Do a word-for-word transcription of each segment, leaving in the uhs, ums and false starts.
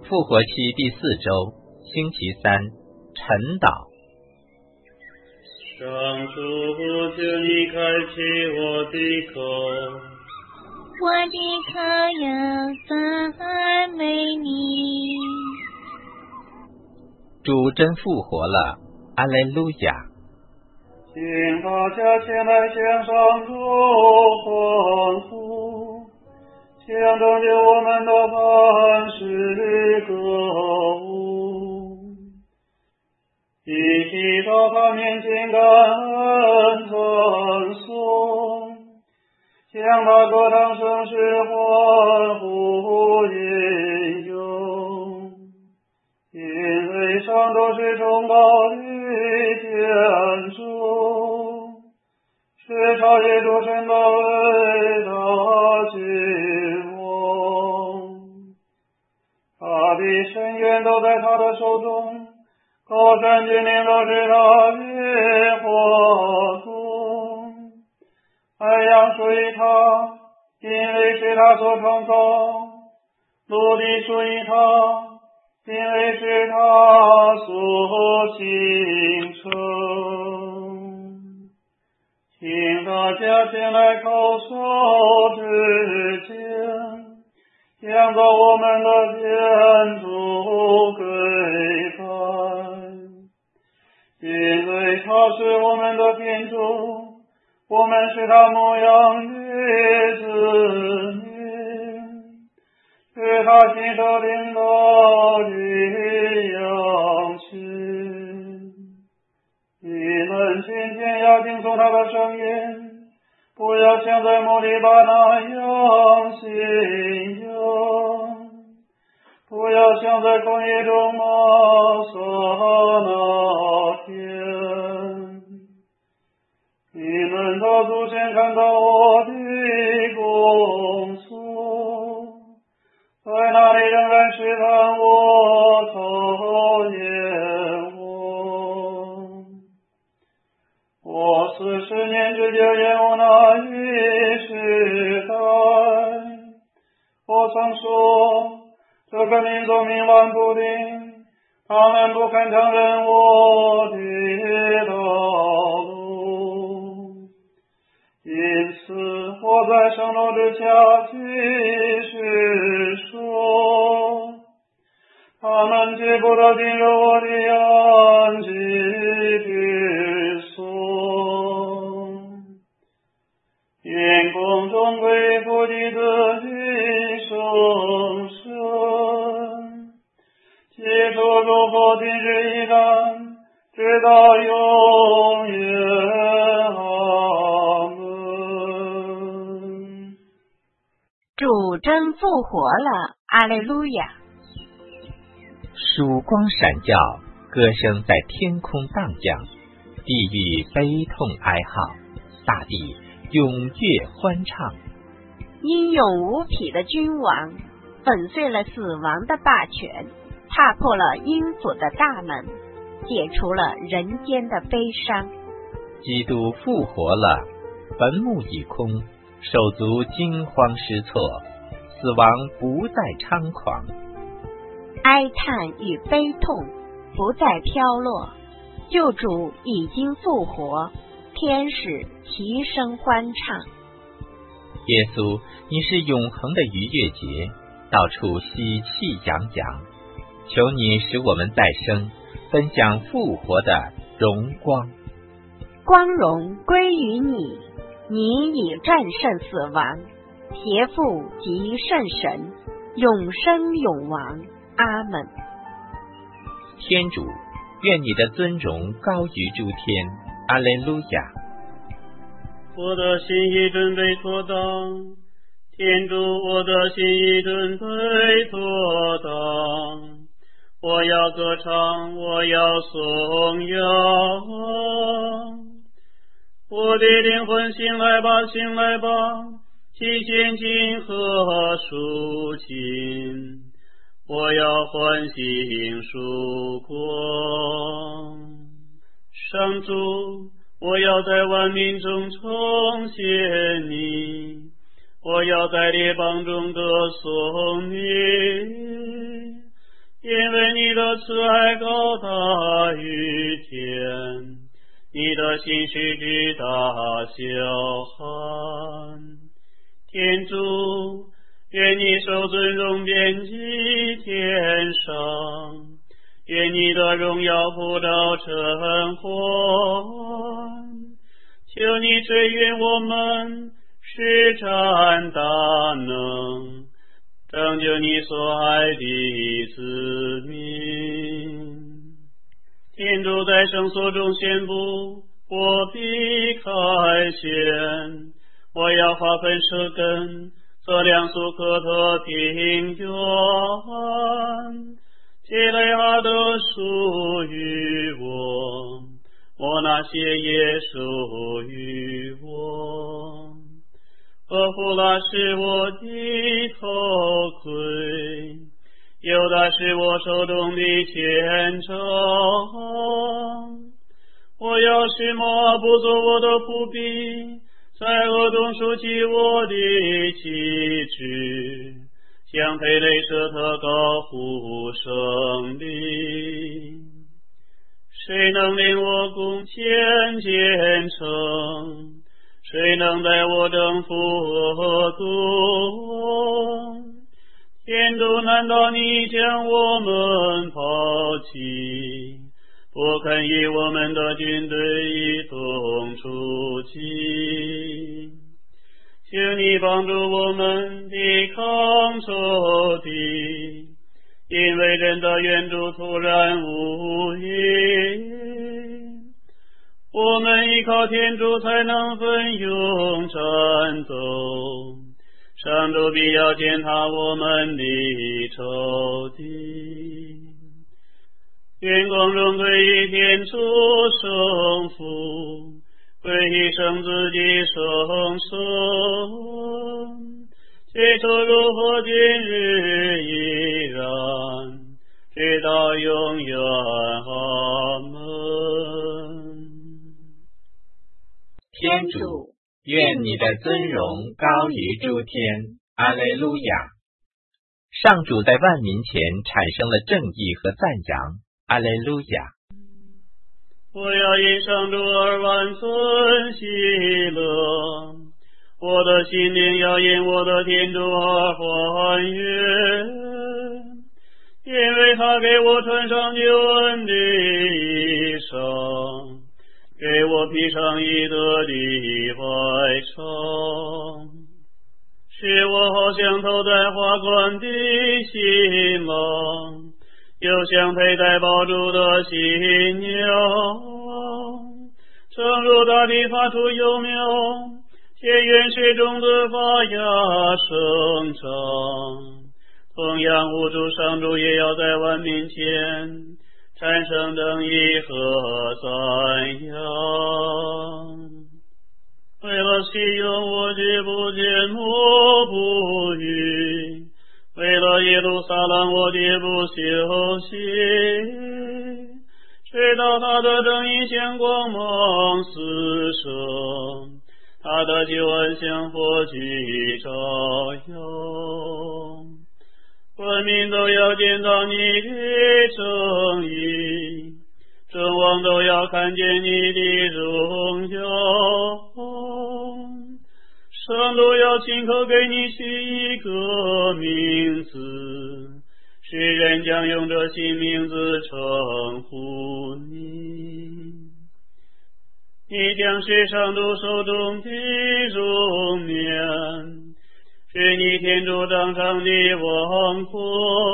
复活期第四周，星期三，晨祷。 上主，求你开启我的口， 我的口要赞美你。 主真复活了，阿肋路亚！ 请大家前来献上祝福，请拯救我们的磐石歌舞，一起到他面前感恩称颂，向他歌唱声势欢呼吟咏，因为上主是崇高的天主，是超越诸神的伟大君王，他的深渊都在他的手中，高山峻岭都是他的活动，海洋属于他，因为是他所创造，陆地属于他，因为是他所形成。请大家前来叩首之间，向着我们的天主跪拜，因为他是我们的天主，我们是他牧养的子民，是他亲手领导的羊群。你们今天要听从他的声音，不要像在摩利巴那样信仰，不要像在旷野中玛撒那天。你们的祖先看到我的工作，在那里仍然试探我，讨厌我。我四十年之久厌恶那一时代，我曾说这个民族冥顽不灵，他们不肯承认我的道路，因此我在圣路之下继续说，他们绝不得进入我的安息之所。愿公众归服基督的圣神，接受祝福今日依然，直到永远。阿门。 主真复活了，阿肋路亚！ 曙光闪耀，歌声在天空荡漾，地狱悲痛哀号，大地踊跃欢唱。 英勇无匹的君王粉碎了死亡的霸权，踏破了阴府的大门，解除了人间的悲伤。 基督复活了，坟墓已空，手足惊慌失措，死亡不再猖狂， 哀叹与悲痛不再飘落，救主已经复活，天使齐声欢唱。 耶稣，你是永恒的逾越节，到处喜气洋洋，求你使我们再生，分享复活的荣光。 光荣归于你，你已战胜死亡，邪父及圣神，永生永王。阿门。 天主，愿你的尊荣高于诸天。阿肋路亚。 我的心已准备妥当，天主，我的心已准备妥当。我要歌唱，我要颂扬。我的灵魂醒来吧，醒来吧，其献金和抒情。我要欢欣曙光。上主，我要在万民中重谢你，我要在列邦中歌颂你， 因为你的慈爱高大于天，你的信实直达霄汉。天主，愿你受尊荣遍及天上，愿你的荣耀普照尘寰。求你垂允我们，施展大能，拯救你所爱的子民。天主在圣所中宣布，我必开显，我要花盆舌根，测量苏克特平原，基雷哈德属于我，我那些也属于我。厄弗拉是我的头盔，犹大是我手中的虔诚。我要使摩阿布做我的仆婢，在俄东竖起我的旗帜，向佩雷舍特高呼胜利。谁能令我攻陷坚城？谁能带我征服恶毒？天主，难道你将我们抛弃，不肯与我们的军队一同出击？请你帮助我们抵抗仇敌，因为人的援助突然无影。我们依靠天主才能奋勇战斗，上主必要践踏我们的仇敌。愿光荣归于天主圣父，归于圣子及圣神，起初如何今日依然，直到永远。阿门。 天主，愿你的尊荣高于诸天。阿肋路亚。上主在万民前产生了正义和赞扬。阿肋路亚。 我要因上主而万分喜乐，我的心灵要因我的天主而欢悦，因为他给我穿上救恩的衣裳，给我披上义德的外裳，使我好像头戴华冠的新郎，又像佩戴宝珠的新娘。正如大地发出幼苗，田园水中的发芽生长，同样无主上主也要在万民前产生正义和赞扬。为了喜用我绝不缄默不语，为了耶路撒冷我绝不休息，直到他的正义像光芒四射，他的救恩像火炬照耀。万民都要见到你的正义，众王都要看见你的荣耀。圣都要亲口给你取一个名字，世人将用这新名字称呼你。你将是上主手中的荣冕，是你天主掌上的王冠。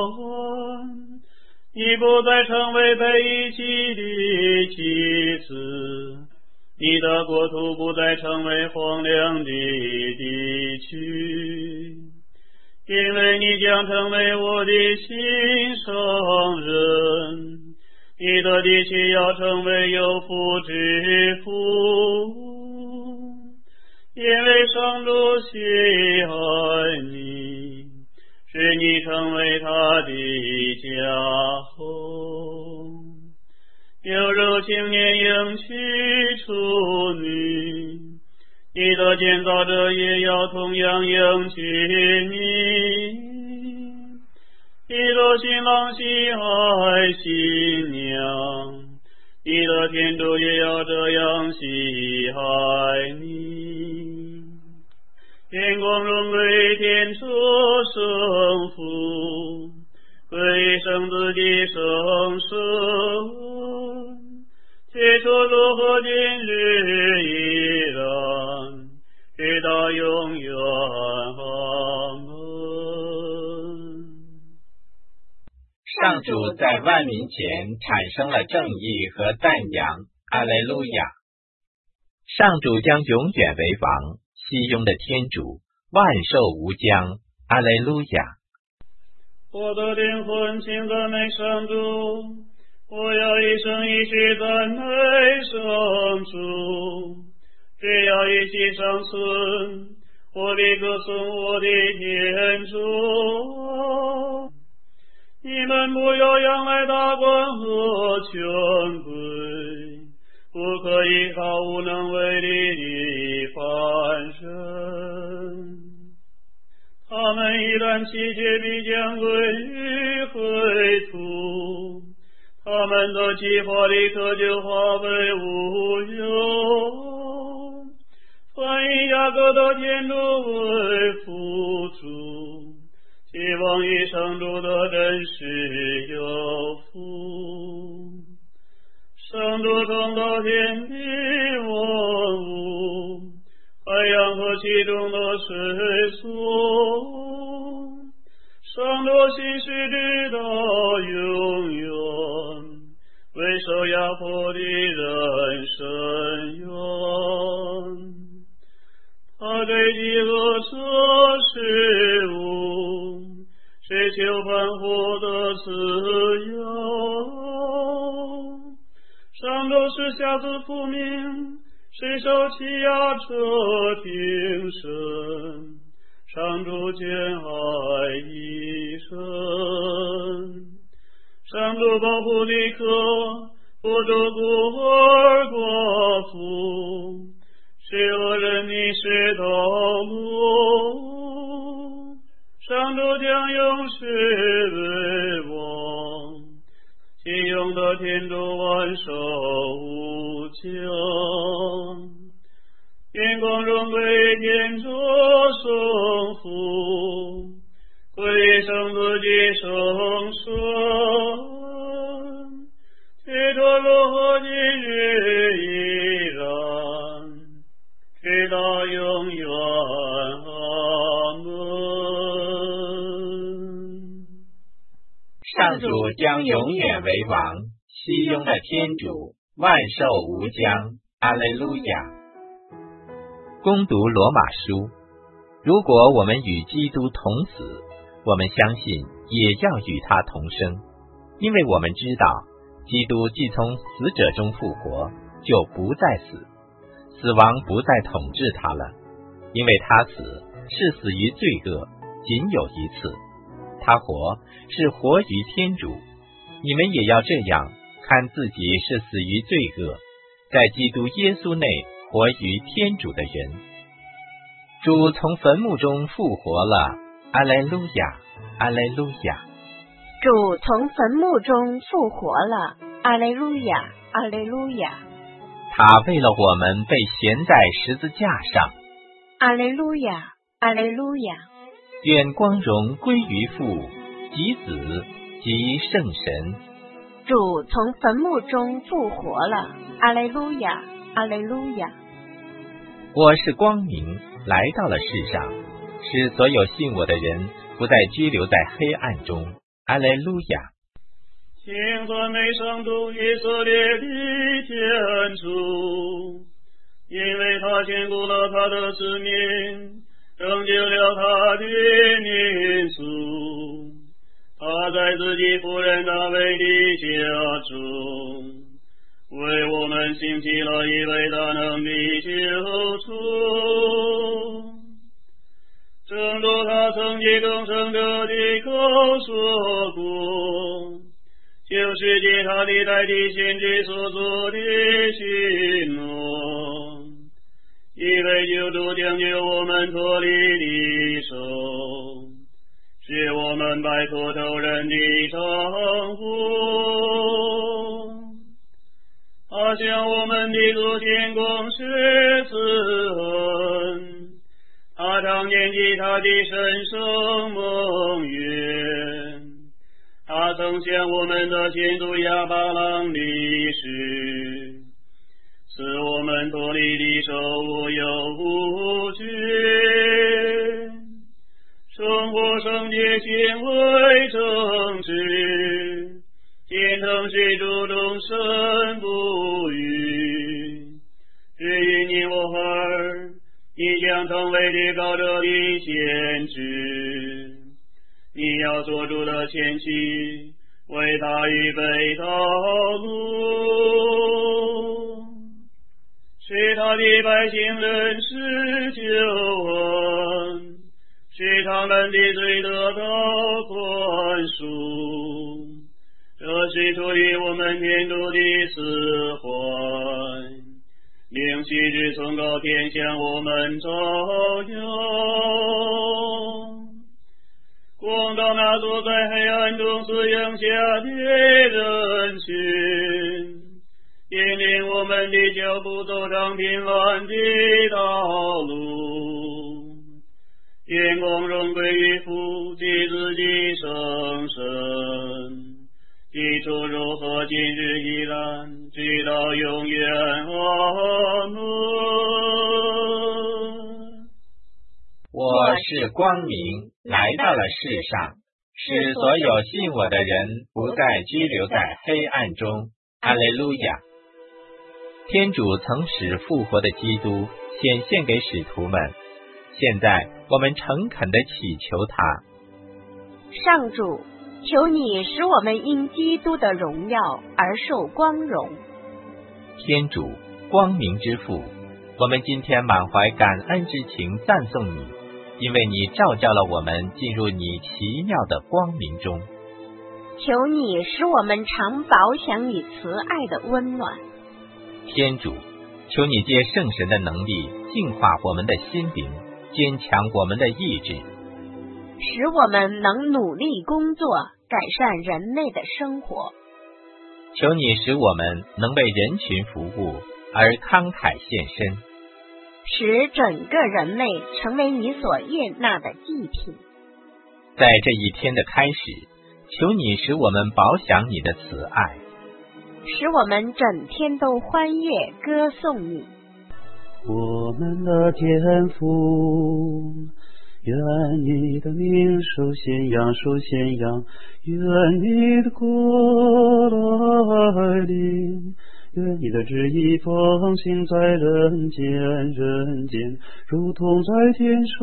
你不再成为被遗弃的妻子，你的国土不再成为荒凉的地区，因为你将成为我的心上人，你的地区要成为有福之福，因为上主喜爱你，使你成为他的家后。犹如青年迎娶处女，你的建造者也要同样迎娶你。 你的新郎喜爱新娘，你的天主也要这样喜爱你。天光荣归天主圣父，归圣子及圣神，起初如何今日依然，直到永远。阿门。 上主在万民前产生了正义和赞扬，阿肋路亚。上主将永远为王，熙雍的天主万寿无疆，阿肋路亚。 我的灵魂请赞美上主，我要一生一世赞美上主，只要一息尚存，我必歌颂我的天主。你们不要仰赖大官和权贵，不可依靠无能为力的凡人。他们一旦弃绝，必将归于秽土，他们的计划立刻就化为乌有。凡以雅各的天主为辅助，希望以上主的真实有福。上主创造天地万物，海洋和其中的水所，上主心事直到永远，为受压迫的人伸冤。他对饥饿设食物，谁求盼获得自由。上主是下自父命，谁受欺压者挺身。上主兼爱一生，上主保护立刻，扶助孤儿寡妇，使恶人迷失道路。上主将永世为王，其永的天主万寿无疆。天光荣归天主圣父，归圣子及圣神，起初如何今日依然，直到永远。阿门。 上主将永远为王，熙雍的天主万寿无疆，阿肋路亚。攻读罗马书，如果我们与基督同死，我们相信也要与他同生，因为我们知道基督既从死者中复活，就不再死，死亡不再统治他了。因为他死是死于罪恶，仅有一次；他活是活于天主。你们也要这样看自己是死于罪恶，在基督耶稣内活于天主的人。主从坟墓中复活了，阿肋路亚，阿肋路亚。 主从坟墓中复活了，阿肋路亚，阿肋路亚。 他为了我们被悬在十字架上， 阿肋路亚，阿肋路亚。 愿光荣归于父及子及圣神。 主从坟墓中复活了，阿肋路亚，阿肋路亚。 我是光明来到了世上，使所有信我的人不再拘留在黑暗中，阿肋路亚。 请赞美上主以色列的天主，因为他眷顾了他的子民，拯救了他的民族。他在自己仆人大卫的家中，为我们兴起了一位大能的救主。正如他曾经众生者的口说过，就是借他的代替先知所做的许诺，一位救主将救我们脱离敌手，使使我们摆脱仇人的征服。他向我们的祖先公施慈恩，他常念及他的神圣盟约。他曾向我们的先祖亚巴郎立誓，使我们脱离的受无有无惧，生活圣洁行为正直，天堂水主众生不渝。至于你我儿，你将成为的高者的先知，你要做主的前妻，为他预备道路，使他的百姓认识救恩，使他们的罪得到宽恕。这是出于我们天主的慈怀，令昔日从高天向我们照耀，光照那坐在黑暗中死荫下的人群，引领我们的脚步走上平安的道路。愿光荣归于父及子及圣神，起初如何，今日依然，直到永远。阿门。 我是光明，来到了世上，使所有信我的人不再居留在黑暗中。阿肋路亚！天主曾使复活的基督显现给使徒们，现在我们诚恳地祈求他。 上主，求你使我们因基督的荣耀而受光荣。 天主，光明之父，我们今天满怀感恩之情赞颂你，因为你照教了我们进入你奇妙的光明中。 求你使我们常饱享你慈爱的温暖。 天主，求你借圣神的能力净化我们的心灵，坚强我们的意志， 使我们能努力工作，改善人类的生活。 求你使我们能为人群服务而慷慨献身， 使整个人类成为你所悦纳的祭品。 在这一天的开始，求你使我们饱享你的慈爱， 使我们整天都欢悦歌颂你。 我们的天父，愿你的名受宣扬，受宣扬，愿你的国来临，愿你的旨意奉行在人间，人间如同在天上。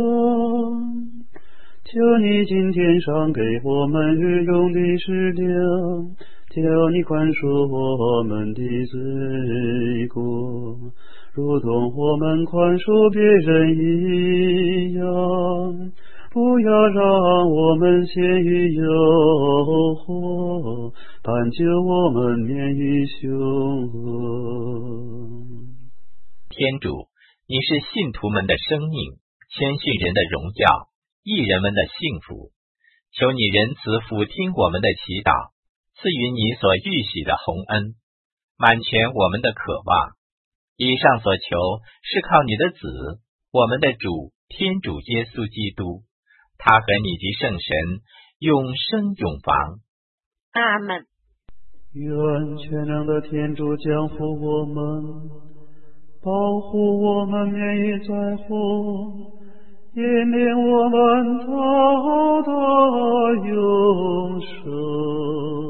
求你今天赏给我们日用的食粮，求你宽恕我们的罪过，如同我们宽恕别人一样，不要让我们陷于诱惑，但救我们免于凶恶。 天主，你是信徒们的生命，谦逊人的荣耀，义人们的幸福。求你仁慈俯听我们的祈祷，赐予你所预许的洪恩，满全我们的渴望。以上所求是靠你的子，我们的主天主耶稣基督，他和你及圣神永生永王。 阿们。 愿全能的天主降福我们，保护我们免于灾祸，引领我们到达永生。